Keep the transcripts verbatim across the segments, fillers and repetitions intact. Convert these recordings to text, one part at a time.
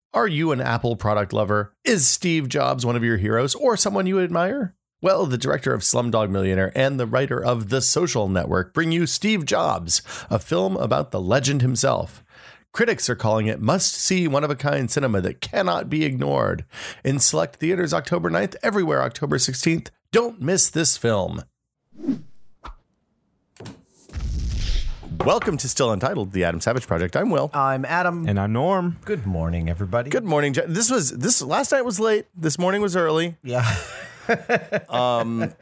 Are you an Apple product lover? Is Steve Jobs one of your heroes or someone you admire? Well, the director of Slumdog Millionaire and the writer of The Social Network bring you Steve Jobs, a film about the legend himself. Critics are calling it must-see, one-of-a-kind cinema that cannot be ignored. In select theaters October ninth, everywhere October sixteenth. Don't miss this film. Welcome to Still Untitled, The Adam Savage Project. I'm Will. I'm Adam. And I'm Norm. Good morning, everybody. Good morning. Je- This was this last night was late. This morning was early. Yeah. Um,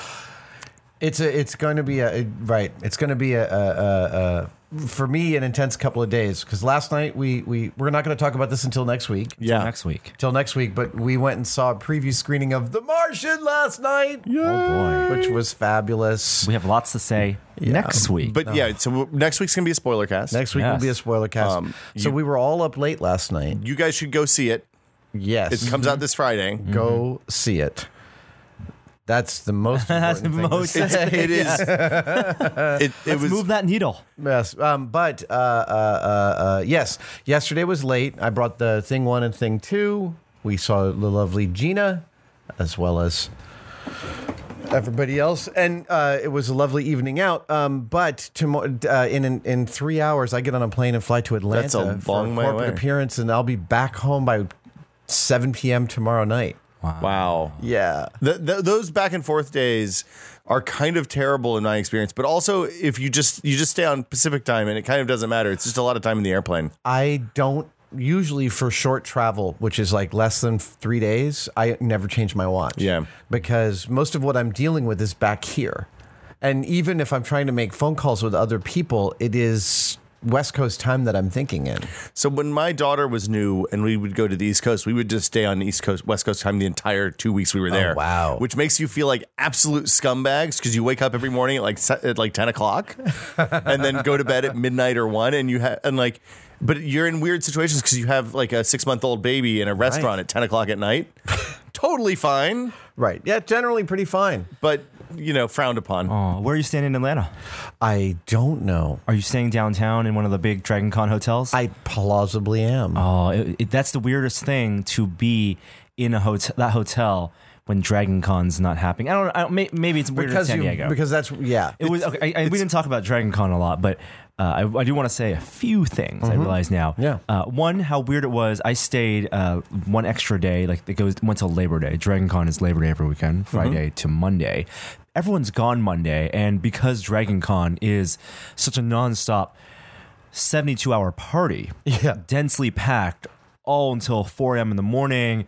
it's a. It's going to be a right. It's going to be a, a, a, a for me an intense couple of days because last night we we we're not going to talk about this until next week. yeah. Next week. Till next week, but we went and saw a preview screening of The Martian last night. Oh, boy. Which was fabulous. We have lots to say Yeah. next week. But yeah, so next week's gonna be a spoiler cast. Next week Yes. will be a spoiler cast. Um, so you- we were all up late last night. You guys should go see it. Yes. It comes out this Friday. Go see it. That's the most That's important the thing most- to It's, say. it is. It, it Let's was. move that needle. Yes, um, but uh, uh, uh, uh, yes, yesterday was late. I brought the thing one and thing two. We saw the lovely Gina, as well as everybody else, and uh, it was a lovely evening out. Um, but tomorrow, uh, in, in in three hours, I get on a plane and fly to Atlanta That's a for long a way corporate away. appearance, and I'll be back home by seven p.m. tomorrow night. Wow. Yeah. The, the, those back and forth days are kind of terrible in my experience. But also, if you just you just stay on Pacific time, and it kind of doesn't matter. It's just a lot of time in the airplane. I don't usually for short travel, which is like less than three days, I never change my watch. Yeah. Because most of what I'm dealing with is back here. And even if I'm trying to make phone calls with other people, it is West Coast time that I'm thinking in. So when my daughter was new and we would go to the East Coast, we would just stay on East Coast, West Coast time the entire two weeks we were there. wow. Which makes you feel like absolute scumbags because you wake up every morning at like se- at like ten o'clock and then go to bed at midnight or one, and you have and like, but you're in weird situations because you have like a six month old baby in a restaurant Right. at ten o'clock at night. Totally fine, Right. Yeah, generally pretty fine. but you know, frowned upon. Oh, where are you staying in Atlanta? I don't know. Are you staying downtown in one of the big Dragon Con hotels? I plausibly am. oh, it, it, that's the weirdest thing to be in a hotel, that hotel when Dragon Con's not happening. I don't. I don't may, maybe it's weird in because San you, Diego. because that's yeah. It was okay. I, I, we didn't talk about Dragon Con a lot, but uh, I, I do want to say a few things. I realize now. Yeah. Uh, one, how weird it was. I stayed uh, one extra day. Like it goes went till Labor Day. Dragon Con is Labor Day every weekend, Friday to Monday. Everyone's gone Monday, and because Dragon Con is such a nonstop seventy-two hour party, Yeah. densely packed. All until four a.m. in the morning,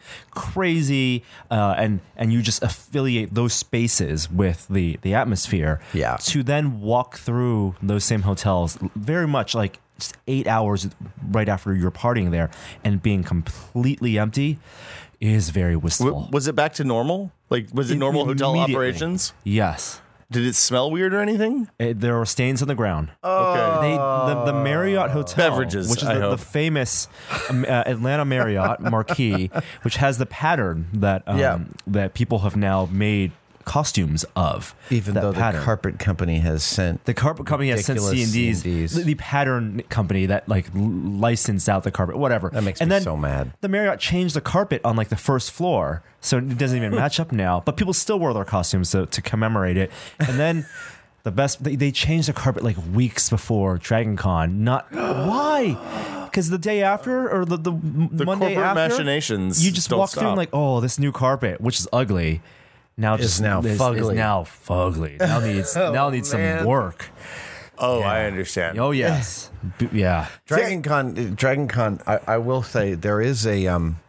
crazy, uh, and and you just affiliate those spaces with the the atmosphere. Yeah. To then walk through those same hotels, very much like just eight hours right after you're partying there, and being completely empty, is very wistful. W- was it back to normal? Like, was it normal hotel Immediately. operations? Yes. Did it smell weird or anything? It, there were stains on the ground. Okay. They, the, the Marriott Hotel, Beverages, which is I the, the hope. famous um, uh, Atlanta Marriott Marquis, which has the pattern that um, Yeah. that people have now made costumes of. Even that though pattern. the carpet company has sent The carpet company has sent C ridiculous and Ds, C and Ds. the, the pattern company that like l- licensed out the carpet, whatever. That makes and me then so mad. The Marriott changed the carpet on like the first floor, so it doesn't even match up now. But people still wore their costumes to, to commemorate it. And then the best, they, they changed the carpet like weeks before Dragon Con. Not why? Because the day after or the, the, The Monday corporate after, machinations you just don't walk through and stop. like, oh, this new carpet, which is ugly. Now Is just now is, is fugly. now fugly. Now needs now needs man. some work. Oh, I understand. Oh yes, B- yeah. Dragon Con. Dragon Con. I, I will say there is a. Um,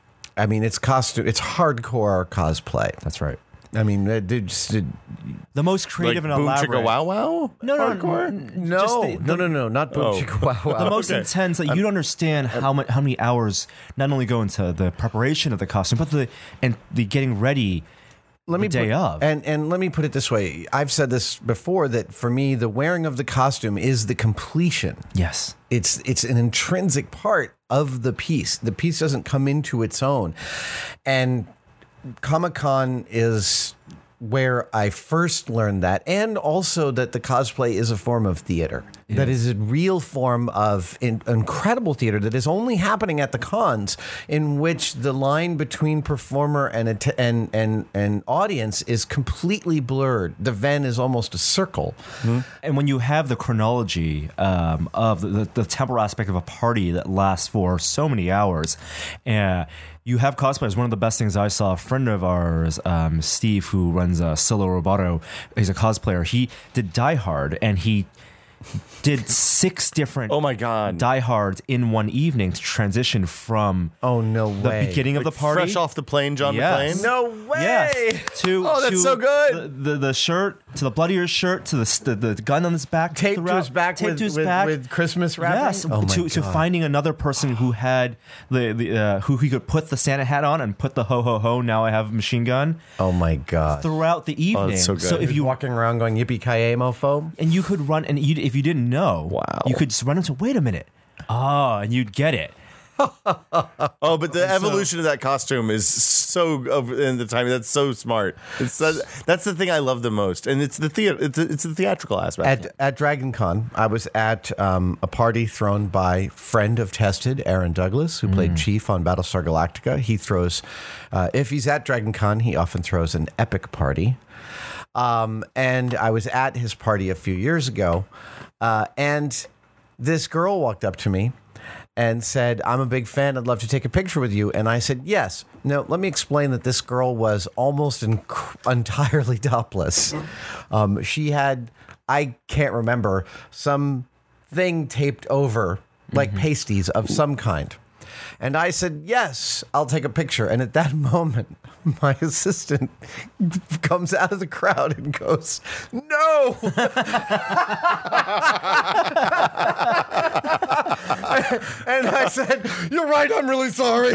I mean, it's costume. It's hardcore cosplay. That's right. I mean, it, it just, it, The most Like creative and Boom elaborate. Chicka Wow Wow? No, no, Hardcore? n- no, just the- no, no, no, not Boom Oh. Chicka Wow Wow. The most Okay. intense that you don't understand how much, how many hours not only go into the preparation of the costume, but the and the getting ready. let me the day put, of. and and let me put it this way. I've said this before that for me, the wearing of the costume is the completion. Yes. It's it's an intrinsic part of the piece. The piece doesn't come into its own, and Comic-Con is where I first learned that, and also that the cosplay is a form of theater. that is a real form of in, incredible theater that is only happening at the cons, in which the line between performer and a and and and audience is completely blurred. The Venn is almost a circle. Mm-hmm. And when you have the chronology um, of the, the, the temporal aspect of a party that lasts for so many hours, uh, you have cosplayers. One of the best things I saw, a friend of ours, um, Steve, who runs uh, Solo Roboto, he's a cosplayer. He did Die Hard, and he did six different Oh my God. Die Hards in one evening to transition from Oh no the way! beginning of Like the party. fresh off the plane, John Yes. McClane. No way! Yes. To, Oh, that's to so good. The, the, the shirt, to the bloodier shirt, to the the, the gun on his back. Taped to throughout- his back, taped with, to his with, back. with Christmas wrapping. Yes, Oh my to, to God. finding another person who had the, the uh, who he could put the Santa hat on and put the ho ho ho. Now I have a machine gun Oh my God! throughout the evening. that's so good. if If you you walking around going yippee ki yay mofo, and you could run and you, if you didn't know, Wow. you could just run into wait a minute, oh, and you'd get it. Oh, but the evolution of that costume is so of in the time. That's so smart. It's that, that's the thing I love the most, and it's the theater. It's, it's the theatrical aspect. At at Dragon Con, I was at um, a party thrown by friend of Tested, Aaron Douglas, who played Chief on Battlestar Galactica. He throws, uh, if he's at Dragon Con, he often throws an epic party. Um, and I was at his party a few years ago, uh, and this girl walked up to me and said, I'm a big fan. I'd love to take a picture with you. And I said, yes. Now, let me explain that this girl was almost inc- entirely topless. Um, she had, I can't remember, some thing taped over, like mm-hmm. pasties of some kind. And I said, yes, I'll take a picture. And at that moment, my assistant comes out of the crowd and goes, no. And I said, you're right, I'm really sorry.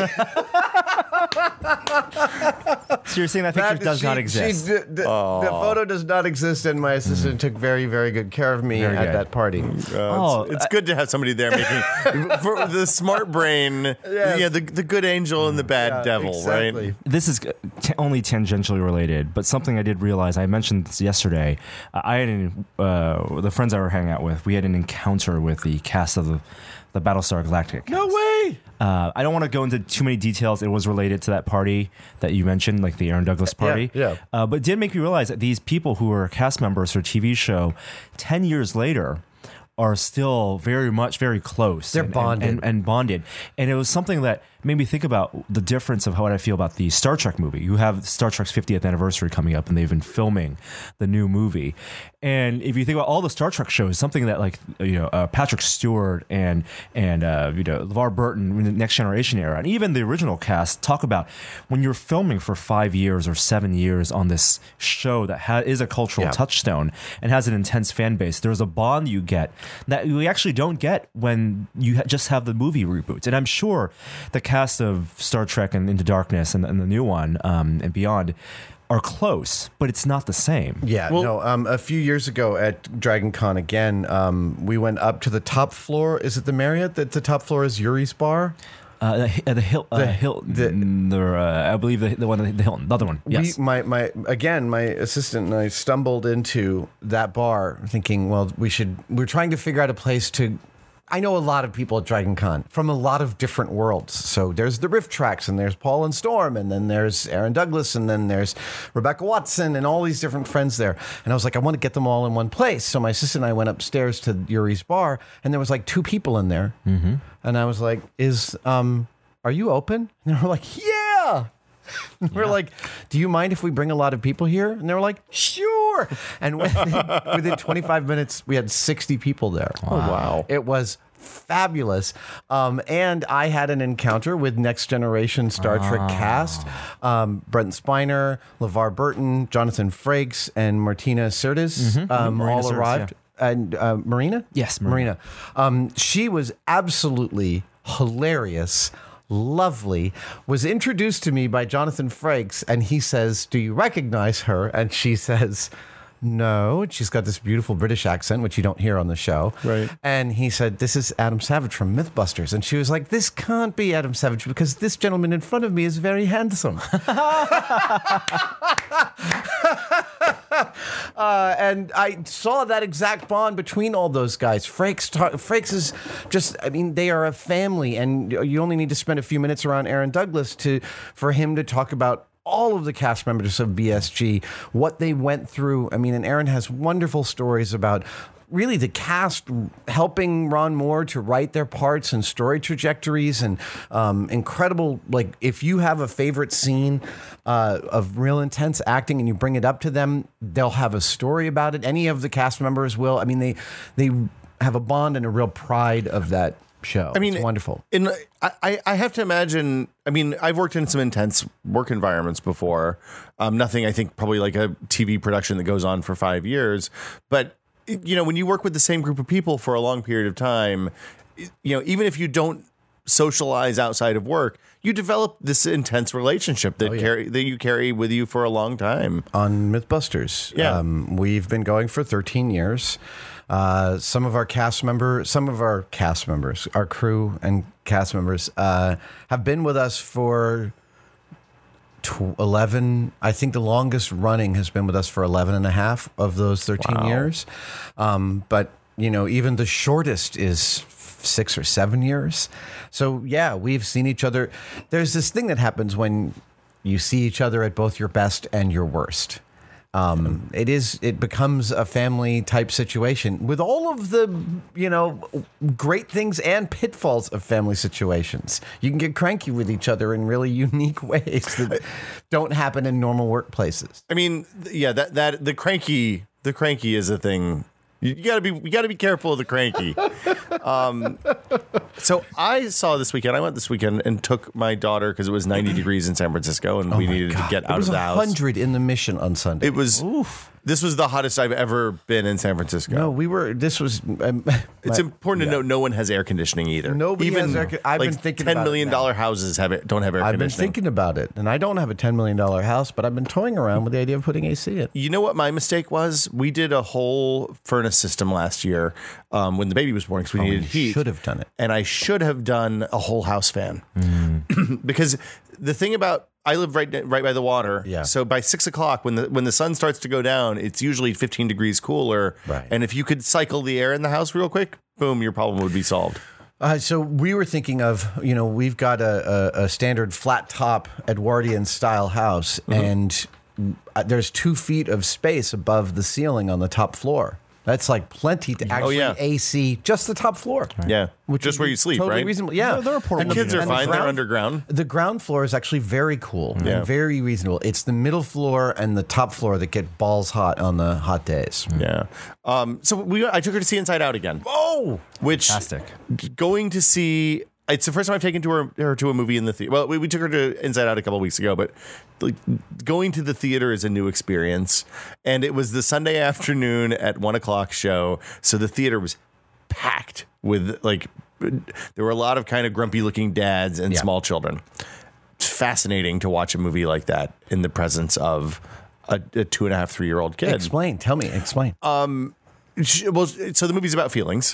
So you're saying that picture That- does she- not she exist? d- d- the photo does not exist, and my assistant took very, very good care of me Very at good. that party. Oh, it's, it's good to have somebody there making for the smart brain. Yes. Yeah, the the good angel and the bad Yeah, devil, exactly. right? This is t- only tangentially related, but something I did realize. I mentioned this yesterday. Uh, I had an, uh, the friends I were hanging out with. We had an encounter with the cast of the, the Battlestar Galactica. No way. Uh, I don't want to go into too many details. It was related to that party that you mentioned, like the Aaron Douglas party. Yeah, yeah. Uh, but it did make me realize that these people who were cast members for a T V show ten years later are still very much very close. They're and, bonded. And, and, and bonded. And it was something that made me think about the difference of how I feel about the Star Trek movie. You have Star Trek's fiftieth anniversary coming up, and they've been filming the new movie. And if you think about all the Star Trek shows, something that like you know uh, Patrick Stewart and and uh, you know LeVar Burton in the Next Generation era, and even the original cast talk about when you're filming for five years or seven years on this show that ha- is a cultural Yeah. touchstone and has an intense fan base. There's a bond you get that we actually don't get when you ha- just have the movie reboots. And I'm sure the cast of Star Trek and Into Darkness and, and the new one um, and beyond are close, but it's not the same. Yeah, Well- no. Um, a few years ago at Dragon Con again, um, we went up to the top floor. Is it the Marriott? That the top floor is Yuri's bar. Uh, the, uh, the Hill, uh, The- Hilton, the, uh, I believe the, the one, the Hilton, the other one. Yes. We, my, my, again, my assistant and I stumbled into that bar thinking, well, we should, we're trying to figure out a place to, I know a lot of people at Dragon Con from a lot of different worlds. So there's the Rift Tracks, and there's Paul and Storm, and then there's Aaron Douglas, and then there's Rebecca Watson, and all these different friends there. And I was like, I want to get them all in one place. So my assistant and I went upstairs to Yuri's bar, and there was like two people in there. Mm-hmm. And I was like, "Is um, are you open?" And they were like, "Yeah." And we're like, do you mind if we bring a lot of people here? And they were like, sure. And within, within twenty-five minutes, we had sixty people there. Oh, wow. It was fabulous. Um, and I had an encounter with Next Generation Star Trek cast. Um, Brent Spiner, LeVar Burton, Jonathan Frakes, and Martina Sirtis um, Marina all Sirtis, arrived. And uh, Marina? Yes, Marina. Marina. Um, she was absolutely hilarious. Lovely, was introduced to me by Jonathan Frakes, and he says, do you recognize her? And she says, no. And she's got this beautiful British accent, which you don't hear on the show. Right. And he said, this is Adam Savage from Mythbusters. And she was like, this can't be Adam Savage because this gentleman in front of me is very handsome. uh, and I saw that exact bond between all those guys. Frakes, ta- Frakes is just, I mean, they are a family, and you only need to spend a few minutes around Aaron Douglas to for him to talk about all of the cast members of B S G, what they went through. I mean, and Aaron has wonderful stories about really the cast helping Ron Moore to write their parts and story trajectories, and um, incredible, like, if you have a favorite scene uh, of real intense acting and you bring it up to them, they'll have a story about it. Any of the cast members will. I mean, they they have a bond and a real pride of that show. I mean, it's wonderful. In I, I have to imagine. I mean, I've worked in some intense work environments before. Um, nothing, I think, probably like a T V production that goes on for five years. But you know, when you work with the same group of people for a long period of time, you know, even if you don't socialize outside of work, you develop this intense relationship that Oh, yeah. carry that you carry with you for a long time. On Mythbusters, Yeah. um, we've been going for thirteen years. Uh, some of our cast member, some of our cast members, our crew and cast members, uh, have been with us for tw- eleven. I think the longest running has been with us for eleven and a half of those thirteen Wow. years. Um, but you know, even the shortest is six or seven years. So yeah, we've seen each other. There's this thing that happens when you see each other at both your best and your worst. Um, it is, it becomes a family type situation with all of the, you know, great things and pitfalls of family situations. You can get cranky with each other in really unique ways that don't happen in normal workplaces. I mean, th- yeah, that that the cranky the cranky is a thing. You, you gotta be you gotta be careful of the cranky. um, so I saw this weekend. I went this weekend and took my daughter because it was ninety degrees in San Francisco, and we needed to get It out was of the one house. hundred in the Mission on Sunday. It was. This was the hottest I've ever been in San Francisco. no, we were, this was, um, It's my- important to note no one has air conditioning either. Nobody Even has air con- I've like been thinking ten about it million dollar houses have it, don't have air I've been conditioning. thinking about it, and I don't have a ten million dollars house, but I've been toying around with the idea of putting A C in. You know what my mistake was? We did a whole furnace system last year um, when the baby was born because we needed You heat. should have done it. And I should have done a whole house fan Mm. because the thing about I live right right by the water. Yeah. So by six o'clock, when the when the sun starts to go down, it's usually fifteen degrees cooler. Right. And if you could cycle the air in the house real quick, boom, your problem would be solved. Uh, so we were thinking of, you know, we've got a, a, a standard flat top Edwardian style house, Mm-hmm. and uh, there's two feet of space above the ceiling on the top floor. That's like plenty to actually yeah. A C just the top floor. Yeah. Which Just would where be you sleep, totally right? Reasonable. Yeah, There- there are portable And the- Kids are and the fine. They're ground- underground. The ground floor is actually very cool Yeah. and very reasonable. It's the middle floor and the top floor that get balls hot on the hot days. Yeah. Um, so we I took her to see Inside Out again. Oh, Which Fantastic. going to see it's the first time I've taken to her, her to a movie in the theater. Well, we, we took her to Inside Out a couple of weeks ago, but like going to the theater is a new experience. And it was the Sunday afternoon at one o'clock show, so the theater was packed with like there were a lot of kind of grumpy looking dads and Yeah. small children. It's fascinating to watch a movie like that in the presence of a, a two and a half, three year old kid. explain. Tell me. Explain. Sh- Well, so the movie's about feelings,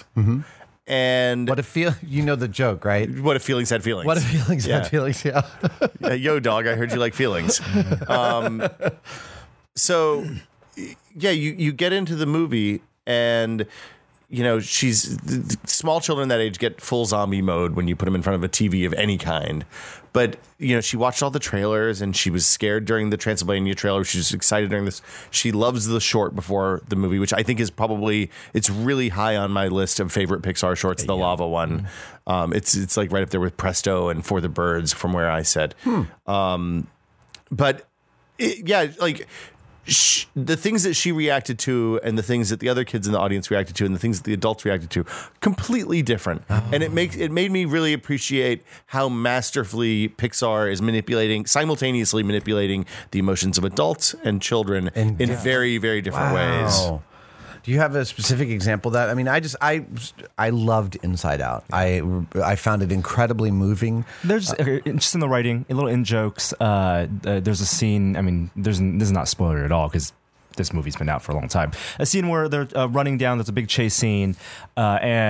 and what if feel? You know the joke, right? what if feelings had feelings? What if feelings Yeah. had feelings? Yeah. Uh, Yo, dog, I heard you like feelings. Um, so, yeah, you, you get into the movie and, you know, she's th- th- small children that age get full zombie mode when you put them in front of a T V of any kind. But, you know, she watched all the trailers and she was scared during the Transylvania trailer. She was excited during this. She loves the short before the movie, which I think is probably, it's really high on my list of favorite Pixar shorts, the lava one. Um, it's, it's like right up there with Presto and For the Birds from where I said. Um, but it, yeah, like sh- the things that she reacted to and the things that the other kids in the audience reacted to and the things that the adults reacted to, completely different. And it makes it made me really appreciate how masterfully Pixar is manipulating, simultaneously manipulating the emotions of adults and children And- in yeah. very, very different ways. Wow. Do you have a specific example of that? I mean, I just I I loved Inside Out. I I found it incredibly moving. There's uh, just in the writing, a little in jokes. Uh, uh, there's a scene. I mean, there's this is not spoiler at all because this movie's been out for a long time. A scene where they're uh, running down. There's a big chase scene, uh, and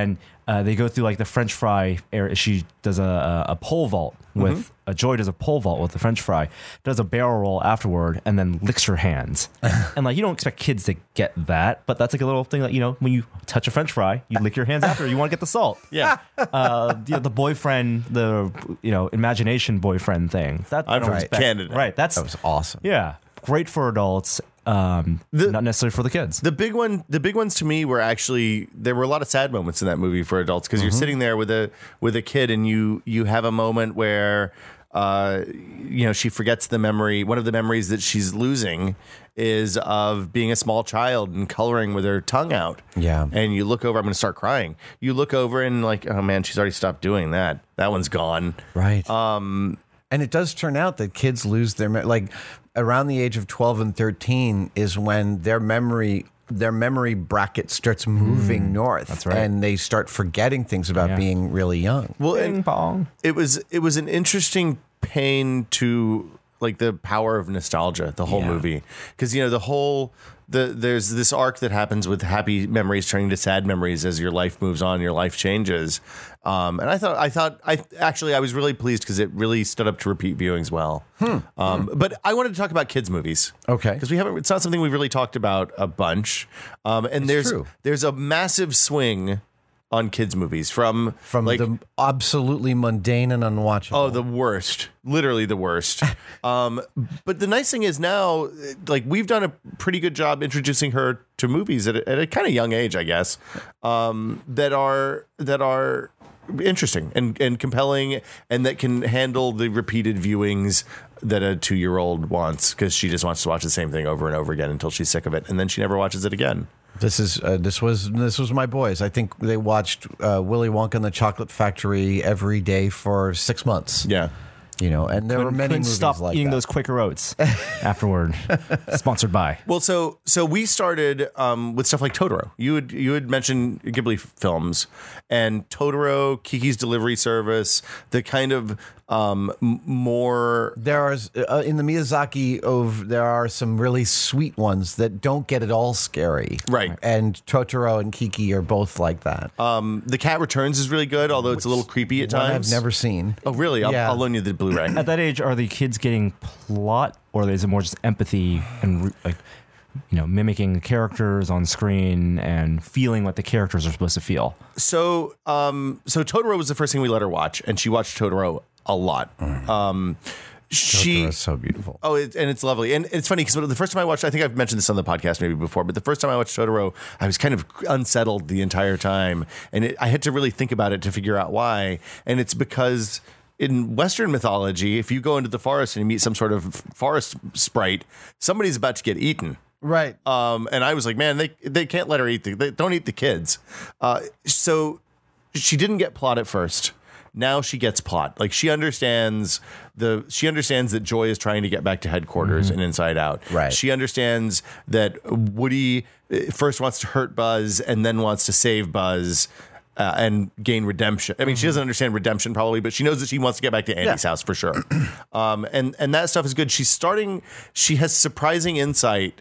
uh, they go through like the French fry area. She does a, a, a pole vault with mm-hmm. a Joy does a pole vault with the French fry, does a barrel roll afterward, and then licks her hands. And like you don't expect kids to get that, but that's like a little thing that you know when you touch a French fry, you lick your hands after. You want to get the salt. Yeah. Uh, you know, the boyfriend, the you know imagination boyfriend thing. That I don't Right. respect Canada. right. That's That was awesome. yeah, great for adults. Um, The- not necessarily for the kids. The big one, the big ones to me were actually there were a lot of sad moments in that movie for adults because Mm-hmm. you're sitting there with a with a kid and you you have a moment where uh, you know she forgets the memory. One of the memories that she's losing is of being a small child and coloring with her tongue out. Yeah. And you look over. I'm going to start crying. You look over and like, oh man, she's already stopped doing that. That one's gone. Right. Um, and it does turn out that kids lose their me- like around the age of twelve and thirteen is when their memory their memory bracket starts moving north. that's right. And they start forgetting things about Yeah. being really young. Well, Bing and bong. it was it was an interesting pain to like the power of nostalgia, the whole Yeah. movie, because you know the whole the there's this arc that happens with happy memories turning to sad memories as your life moves on, your life changes. Um, and I thought I thought I actually I was really pleased because it really stood up to repeat viewings well. Hmm. Um, but I wanted to talk about kids movies, Okay. because we haven't. It's not something we've really talked about a bunch. Um, and there's true. there's a massive swing on kids movies from From like the absolutely mundane and unwatchable. Oh, the worst. Literally the worst. um, but the nice thing is now, like, we've done a pretty good job introducing her to movies at a, at a kind of young age, I guess, um, that are that are interesting and, and compelling and that can handle the repeated viewings that a two-year-old wants because she just wants to watch the same thing over and over again until she's sick of it. And then she never watches it again. This is uh, this was this was my boys. I think they watched uh, Willy Wonka and the Chocolate Factory every day for six months. Yeah. You know, and there were Couldn't- many couldn't movies stop like eating that. those Quaker Oats afterward. Sponsored by. Well, so so we started um, with stuff like Totoro. You had you had mentioned Ghibli films and Totoro, Kiki's Delivery Service, the kind of um, m- more. There are uh, in the Miyazaki of there are some really sweet ones that don't get at all scary. Right. And Totoro and Kiki are both like that. Um, the Cat Returns is really good, although it's a little creepy at One times. I've never seen. Oh, really? I'll, Yeah. I'll loan you the Blu-ray. At that age, are the kids getting plot, or is it more just empathy and re- like, you know, mimicking the characters on screen and feeling what the characters are supposed to feel? So, um, so Totoro was the first thing we let her watch, and she watched Totoro a lot. Um, she Totoro's so beautiful. Oh, it, and it's lovely. And it's funny because the first time I watched, I think I've mentioned this on the podcast maybe before, but the first time I watched Totoro, I was kind of unsettled the entire time. And it, I had to really think about it to figure out why. And it's because in Western mythology, if you go into the forest and you meet some sort of forest sprite, somebody's about to get eaten. Right. Um, and I was like, man, they they can't let her eat the, they don't eat the kids. Uh, so she didn't get plot at first. Now she gets plot. Like she understands the she understands that Joy is trying to get back to headquarters and Inside Out. Right. She understands that Woody uh, first wants to hurt Buzz and then wants to save Buzz. Uh, and gain redemption. I mean, she doesn't understand redemption probably, but she knows that she wants to get back to Andy's Yeah. house for sure. Um, and and that stuff is good. She's starting. She has surprising insight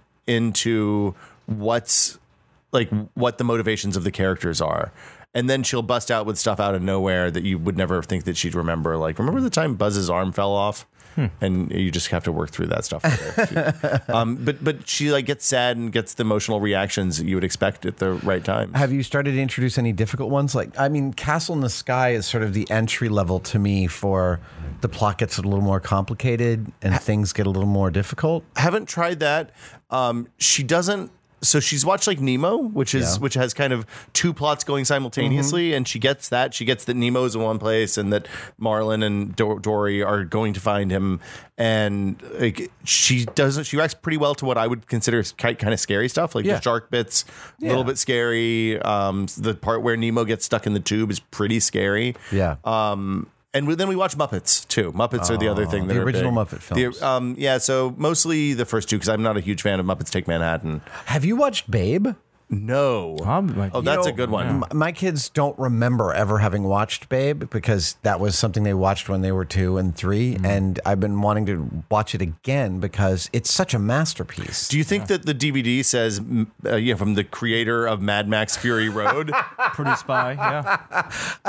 into what's like what the motivations of the characters are. And then she'll bust out with stuff out of nowhere that you would never think that she'd remember. Like, remember the time Buzz's arm fell off? Hmm. And you just have to work through that stuff. She, um, but but she like gets sad and gets the emotional reactions that you would expect at the right time. Have you started to introduce any difficult ones? Like, I mean, Castle in the Sky is sort of the entry level to me for the plot gets a little more complicated and things get a little more difficult. Haven't tried that. Um, she doesn't. So she's watched like Nemo, which is Yeah. which has kind of two plots going simultaneously, Mm-hmm. and she gets that. She gets that Nemo's in one place, and that Marlin and Dor- Dory are going to find him. And like, she doesn't. She reacts pretty well to what I would consider kind kind of scary stuff, like Yeah. the shark bits, a Yeah. little bit scary. Um, the part where Nemo gets stuck in the tube is pretty scary. Yeah. Um, and we, then we watch Muppets too. Muppets are the other thing. That the are original big. Muppet films. The, um, yeah, so mostly the first two because I'm not a huge fan of Muppets Take Manhattan. Have you watched Babe? No. Um, like- oh, that's You a know, good one. m- My kids don't remember ever having watched Babe because that was something they watched when they were two and three, Mm-hmm. and I've been wanting to watch it again because it's such a masterpiece. Do you think that the D V D says, mm, uh, yeah, from the creator of Mad Max Fury Road? Produced by, yeah.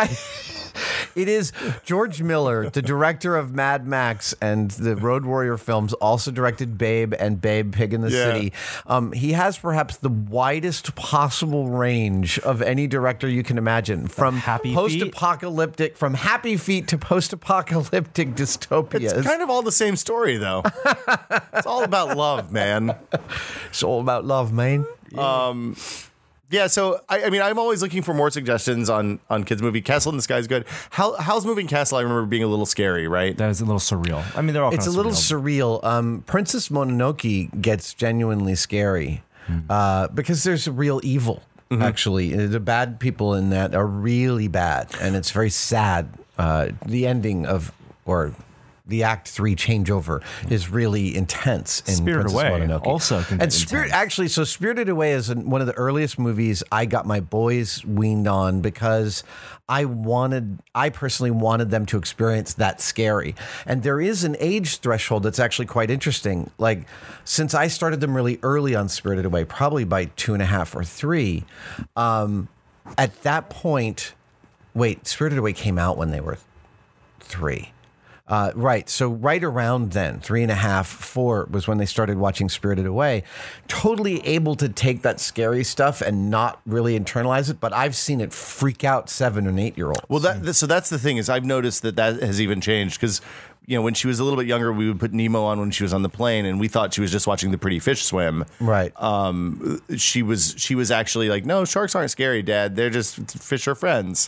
It is George Miller, the director of Mad Max and the Road Warrior films, also directed Babe and Babe Pig in the Yeah. City. Um, he has perhaps the widest possible range of any director you can imagine, from Happy Feet? post-apocalyptic, from Happy Feet to post-apocalyptic dystopias. It's kind of all the same story, though. It's all about love, man. It's all about love, man. Yeah, so I, I mean, I'm always looking for more suggestions on on kids' movie. Castle in the Sky is good. Hal, Hal's Moving Castle, I remember being a little scary, right? That is a little surreal. I mean, they're all It's a kind of little surreal. surreal. Um, Princess Mononoke gets genuinely scary uh, because there's a real evil. Actually, the bad people in that are really bad, and it's very sad. Uh, the ending of or the Act Three changeover is really intense in Spirited Princess Away Mononoke. also can and get Spirit intense. actually, so Spirited Away is an- one of the earliest movies I got my boys weaned on because I wanted, I personally wanted them to experience that scary. And there is an age threshold that's actually quite interesting. Like, since I started them really early on Spirited Away, probably by two and a half or three, um, at that point, wait, Spirited Away came out when they were three. Uh, right. So right around then, three and a half, four was when they started watching Spirited Away. Totally able to take that scary stuff and not really internalize it. But I've seen it freak out seven and eight year olds. Well, that so that's the thing is I've noticed that that has even changed because you know when she was a little bit younger, we would put Nemo on when she was on the plane, and we thought she was just watching the pretty fish swim. Right. Um, she was she was actually like, no, sharks aren't scary, Dad. They're just fish are friends,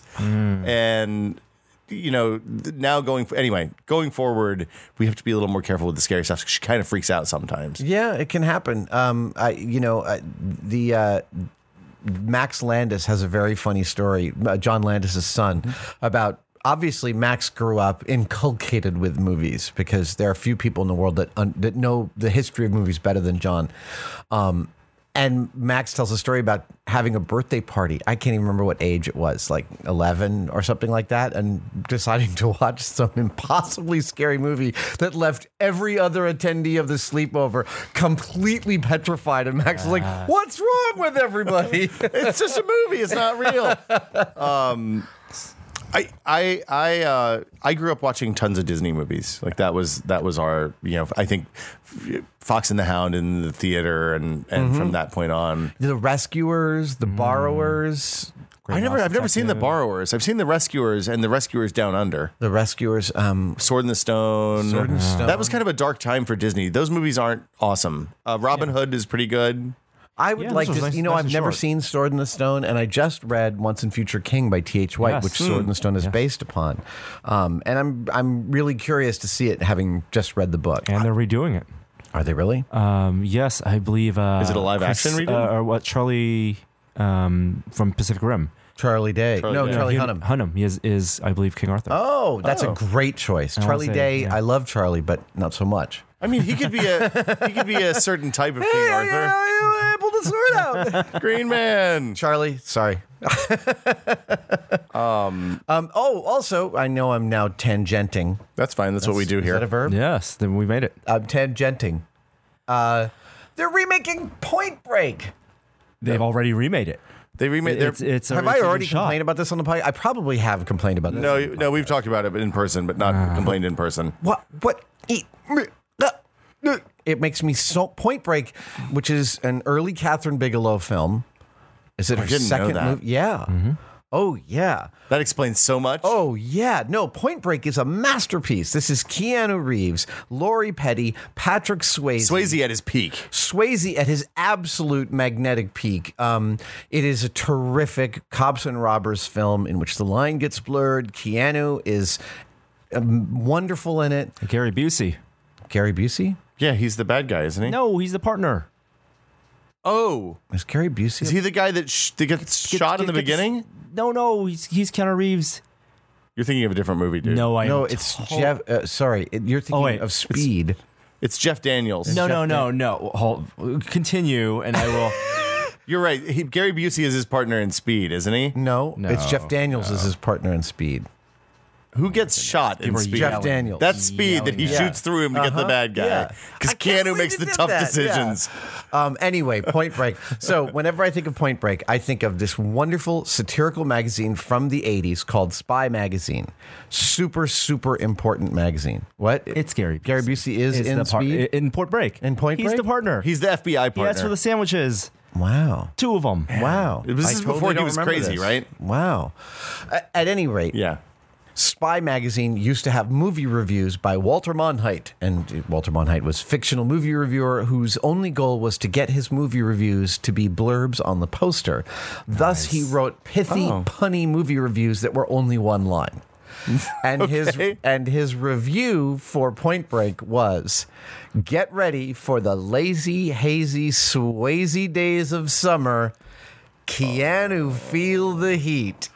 and. You know, now going anyway, going forward, we have to be a little more careful with the scary stuff. 'Cause she kind of freaks out sometimes. Yeah, it can happen. Um, I, you know, uh, the uh, Max Landis has a very funny story. Uh, John Landis' son about. Obviously, Max grew up inculcated with movies because there are few people in the world that un- that know the history of movies better than John. Um, and Max tells a story about having a birthday party. I can't even remember what age it was, like eleven or something like that, and deciding to watch some impossibly scary movie that left every other attendee of the sleepover completely petrified. And Max was like, "What's wrong with everybody?" It's just a movie. It's not real. Um, I I I uh, I grew up watching tons of Disney movies. Like that was that was our you know I think Fox and the Hound in the theater, and and from that point on, The Rescuers, The Borrowers. I never I've never seen The Borrowers. I've seen The Rescuers and The Rescuers Down Under. The Rescuers. Um, Sword in the Stone. Sword in the Stone. That was kind of a dark time for Disney. Those movies aren't awesome. Uh, Robin Hood is pretty good. I would Yeah, like this was to, nice- you know, nice I've and never short. seen Sword in the Stone, and I just read Once and Future King by T H White, Yes. which Sword in the Stone is Yes. based upon. Um, and I'm I'm really curious to see it, having just read the book. And they're redoing it. Are they really? Um, yes, I believe. Uh, Is it a live Chris, action redo? Uh, or what? Charlie um, from Pacific Rim. Charlie Day. Charlie no, Day. Charlie He- Hunnam. Hunnam. He is, is, I believe, King Arthur. Oh, that's Oh. a great choice. I wanna Charlie say, Day. yeah. I love Charlie, but not so much. I mean, he could be a he could be a certain type of King Arthur. I pulled the sword out. Green Man. Charlie, sorry. um, um, oh, also, I know I'm now tangenting. That's fine. That's, what we do Is here. that a verb? Yes, then we made it. I'm tangenting. Uh, they're remaking Point Break. They've already remade it. They remade. They're, It's, it's Have I already complained about this on the podcast? I probably have complained about this. no, no, we've talked about it in person, but not complained in person. What? What? Eat. It makes me so. Point Break, which is an early Catherine Bigelow film. Is it her didn't know second that. movie? Yeah. Oh yeah. That explains so much. Oh yeah. No, Point Break is a masterpiece. This is Keanu Reeves, Lori Petty, Patrick Swayze. Swayze at his peak. Swayze at his absolute magnetic peak. Um, it is a terrific cops and robbers film in which the line gets blurred. Keanu is um, wonderful in it. Gary Busey. Gary Busey? Yeah, he's the bad guy, isn't he? No, he's the partner. Oh, Is Gary Busey? is he the guy that, sh- that gets shot in the Get- get- beginning? No, no, he's he's Keanu Reeves. You're thinking of a different movie, dude. No, I no, am it's to- Jeff. Uh, sorry, it- you're thinking Oh, wait. of Speed. It's Jeff Daniels. No, no, Jeff no, no. Hold, continue, and I will. You're right. He, Gary Busey is his partner in Speed, isn't he? No, No, it's Jeff Daniels is his partner in Speed. Who gets shot in were Speed? Jeff Yelling. Daniels. That's Speed that he Yeah. shoots through him to get the Uh-huh. bad guy. Yeah. Because I can't Keanu believe makes he the did tough that. decisions. Yeah. Um, anyway, Point Break. So whenever I think of Point Break, I think of this wonderful satirical magazine from the eighties called Spy Magazine. Super, super important magazine. What? It's Gary. Gary Busey is, in the par- Speed? in Point Break. In Point He's Break? the partner. He's the F B I He partner. asked for the sandwiches. Wow. Two of them. Wow. This I is totally before he don't was remember crazy, this. right? Wow. A- At any rate, Yeah. Spy Magazine used to have movie reviews by Walter Monheit. And Walter Monheit was a fictional movie reviewer whose only goal was to get his movie reviews to be blurbs on the poster. Thus, he wrote pithy, Oh. punny movie reviews that were only one line. And his Okay. and his review for Point Break was, "Get ready for the lazy, hazy, Swayze days of summer. Keanu, feel the heat.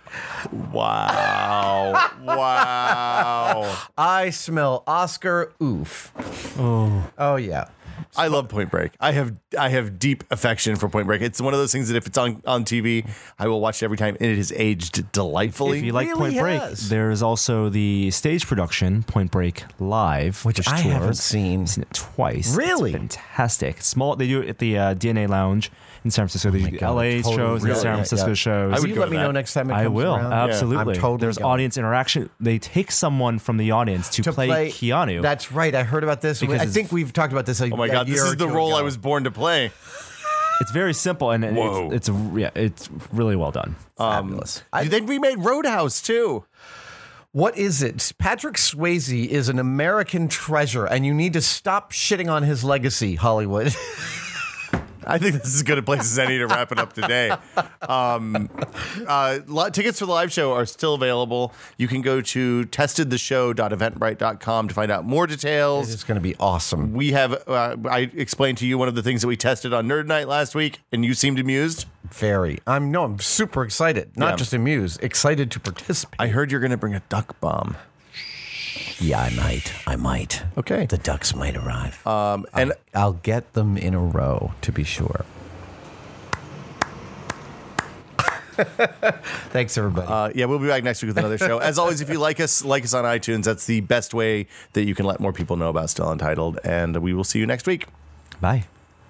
Wow. wow. I smell Oscar oof." Oh, oh yeah. I love Point Break. I have I have deep affection for Point Break. It's one of those things that if it's on, on T V, I will watch it every time, and it has aged delightfully. If you like really Point Break, has. there's also the stage production, Point Break Live, Which I tours. haven't seen. I've seen it twice. Really? It's fantastic. Small. They do it at the uh, D N A Lounge in San Francisco. They do God, L A totally shows and really, San yeah, Francisco yeah. shows. I Will would you go let to me that. know next time it I comes will around? absolutely. I'm totally There's going. audience interaction. They take someone from the audience to, To play, Keanu. That's right. I heard about this. Because I it's- think we've talked about this. A, Oh my a God, this year is or the two role ago. I was born to play. It's very simple and and Whoa. it's, it's yeah, it's really well done. Fabulous. I- they remade Roadhouse too. What is it? Patrick Swayze is an American treasure, and you need to stop shitting on his legacy, Hollywood. I think this is as good a place as any to wrap it up today. Um, uh, li- tickets for the live show are still available. You can go to tested the show dot eventbrite dot com to find out more details. It's going to be awesome. We have, uh, I explained to you one of the things that we tested on Nerd Night last week, and you seemed amused. Very. I'm no. I'm super excited. Not Yeah. just amused. Excited to participate. I heard you're going to bring a duck bomb. yeah, I might. I might. Okay. The ducks might arrive. Um, and I'll get them in a row to be sure. Thanks, everybody. uh, yeah, we'll be back next week with another show. As always, if you like us, like us on iTunes. That's the best way that you can let more people know about Still Untitled. And we will see you next week. Bye.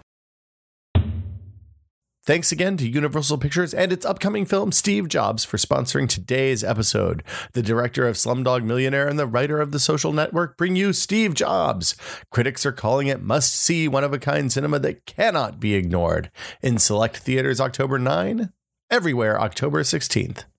Thanks again to Universal Pictures and its upcoming film, Steve Jobs, for sponsoring today's episode. The director of Slumdog Millionaire and the writer of The Social Network bring you Steve Jobs. Critics are calling it must-see, one-of-a-kind cinema that cannot be ignored. In select theaters October ninth, everywhere October sixteenth.